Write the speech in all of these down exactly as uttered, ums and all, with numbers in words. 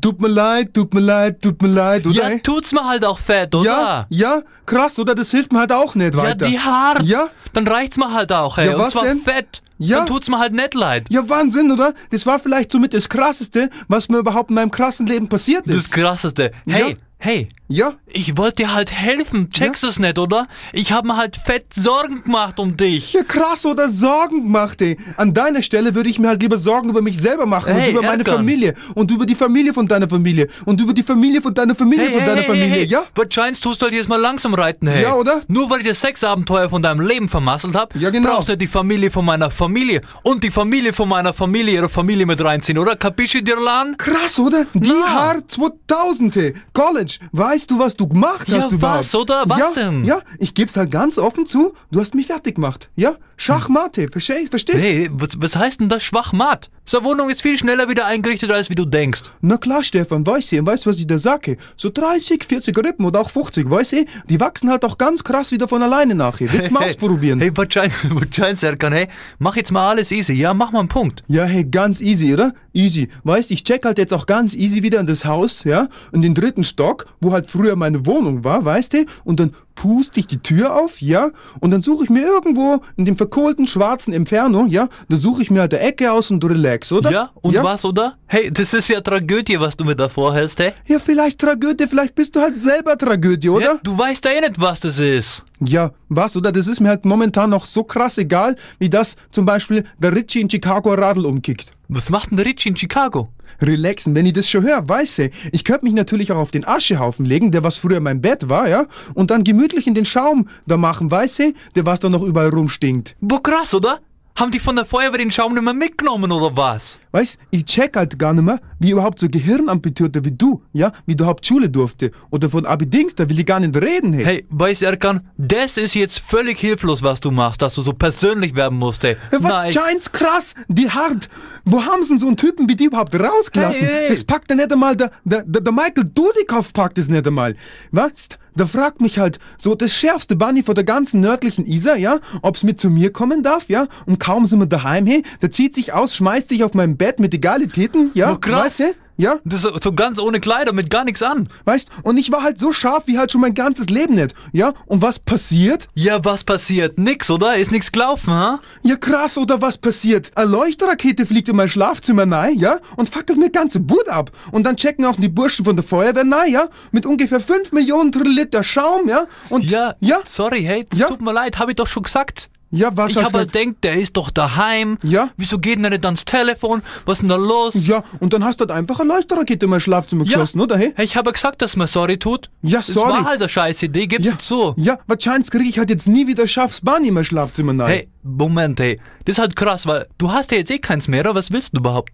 Tut mir leid, tut mir leid, tut mir leid, oder? Ja, tut's mir halt auch fett, oder? Ja, ja, krass, oder? Das hilft mir halt auch nicht weiter. Ja, die hart. Ja? Dann reicht's mir halt auch, ey. Ja, Und was zwar denn? fett. Ja. Dann tut's mir halt nicht leid. Ja, Wahnsinn, oder? Das war vielleicht somit das Krasseste, was mir überhaupt in meinem krassen Leben passiert ist. Das Krasseste. Hey, Ja. hey. Ja? Ich wollte dir halt helfen, checkst es nicht, oder? Ich habe mir halt fett Sorgen gemacht um dich. Ja, krass, oder? Sorgen gemacht, ey. An deiner Stelle würde ich mir halt lieber Sorgen über mich selber machen Hey, und über meine Erkan. Familie und über die Familie von deiner Familie und über die Familie von deiner Familie von deiner Familie, hey, ja? Aber Giants tust du halt jetzt mal langsam reiten, hey. Ja, oder? Nur weil ich das Sexabenteuer von deinem Leben vermasselt hab, Ja, genau. brauchst du die Familie von meiner Familie und die Familie von meiner Familie, ihre Familie mit reinziehen, oder? Capisci, Dirlan? Krass, oder? Die Na. Haar zweitausend, hey. College, weißt du, was du gemacht Ja, hast? überhaupt? was, oder? Was ja, denn? Ja, ich geb's halt ganz offen zu, du hast mich fertig gemacht, ja? Schachmate, verstehst? verstehst? Hey, was, was heißt denn das Schwachmat? So eine Wohnung ist viel schneller wieder eingerichtet, als wie du denkst. Na klar, Stefan, weißt du, weißt du, was ich da sage? So dreißig, vierzig Rippen oder auch fünfzig, weißt du, die wachsen halt auch ganz krass wieder von alleine nachher. Willst du mal ausprobieren? Hey, wahrscheinlich, Serkan, hey, mach jetzt mal alles easy, ja? Mach mal einen Punkt. Ja, hey, ganz easy, oder? Easy. Weißt, ich check halt jetzt auch ganz easy wieder in das Haus, ja? In den dritten Stock, wo halt früher meine Wohnung war, weißt du? Und dann puste ich die Tür auf, ja? Und dann suche ich mir irgendwo in dem verkohlten schwarzen Inferno, ja? Da suche ich mir halt eine Ecke aus und relax, oder? Ja, und was, oder? Hey, das ist ja Tragödie, was du mir da vorhältst, hey? Ja, vielleicht Tragödie, vielleicht bist du halt selber Tragödie, oder? Ja, du weißt ja eh nicht, was das ist. Ja, was, oder? Das ist mir halt momentan noch so krass egal, wie das zum Beispiel der Richie in Chicago ein Radl umkickt. Was macht denn der Richie in Chicago? Relaxen, wenn ich das schon höre, weißt du, ich könnte mich natürlich auch auf den Aschehaufen legen, der was früher mein Bett war, ja, und dann gemütlich in den Schaum da machen, weißt du, der was da noch überall rumstinkt. Boah, krass, oder? Haben die von der Feuerwehr den Schaum nicht mehr mitgenommen, oder was? Weißt, ich check halt gar nicht mehr, wie überhaupt so Gehirnamputierter wie du, ja, wie überhaupt Schule durfte. Oder von Abidings, da will ich gar nicht reden, hey. Hey, weißt du, Erkan, das ist jetzt völlig hilflos, was du machst, dass du so persönlich werden musst, ey. Ja, was Nein. scheint's krass, die hart. Wo haben sie denn so einen Typen wie die überhaupt rausgelassen? Hey, hey. Das packt ja nicht einmal, der, der, der, der Michael Dudikoff packt es nicht einmal. Weißt, da fragt mich halt so das schärfste Bunny von der ganzen nördlichen Isar, ja, ob's mit zu mir kommen darf, ja, und kaum sind wir daheim, hey, der zieht sich aus, schmeißt sich auf mein Bett mit Egalitäten, ja, Oh, krass. weißt du? Ja, Das ist so ganz ohne Kleider, mit gar nichts an. weißt, und ich war halt so scharf wie halt schon mein ganzes Leben nicht, ja, und was passiert? Ja, was passiert? Nix, oder? Ist nix gelaufen, ha? Ja krass, oder was passiert? Eine Leuchtrakete fliegt in mein Schlafzimmer rein, ja, und fackelt mir ganze Bude ab. Und dann checken auch die Burschen von der Feuerwehr rein, ja, mit ungefähr fünf Millionen Liter Schaum, ja, und... Ja, Ja, sorry, hey, das Ja. tut mir leid, hab ich doch schon gesagt. ja was Ich hast hab du... halt gedacht, der ist doch daheim. Ja. Wieso geht denn er nicht ans Telefon? Was ist denn da los? Ja, und dann hast du halt einfach eine Leuchtrakete in mein Schlafzimmer geschossen, oder, hey? Hey, ich habe gesagt, dass man sorry tut. Ja, sorry. Das war halt eine scheiß Idee, gib's Ja, zu. ja, wahrscheinlich kriege ich halt jetzt nie wieder Schaff's Bunny in mein Schlafzimmer rein. Hey, Moment, hey. Das ist halt krass, weil du hast ja jetzt eh keins mehr, oder? Was willst du überhaupt?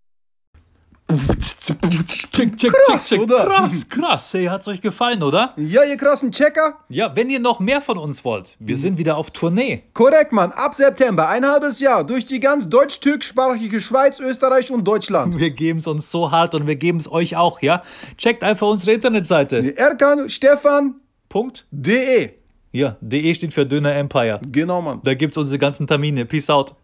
Check, check, Krass, check, check. oder? Krass, krass. Hey, hat's euch gefallen, oder? Ja, ihr krassen Checker? Ja, wenn ihr noch mehr von uns wollt, wir sind wieder auf Tournee. Korrekt, Mann. Ab September, ein halbes Jahr, durch die ganz deutsch-türkischsprachige Schweiz, Österreich und Deutschland. Wir geben's uns so hart und wir geben's euch auch, ja? Checkt einfach unsere Internetseite. Erkan Stefan Punkt. de. Ja, de steht für Döner Empire. Genau, Mann. Da gibt's unsere ganzen Termine. Peace out.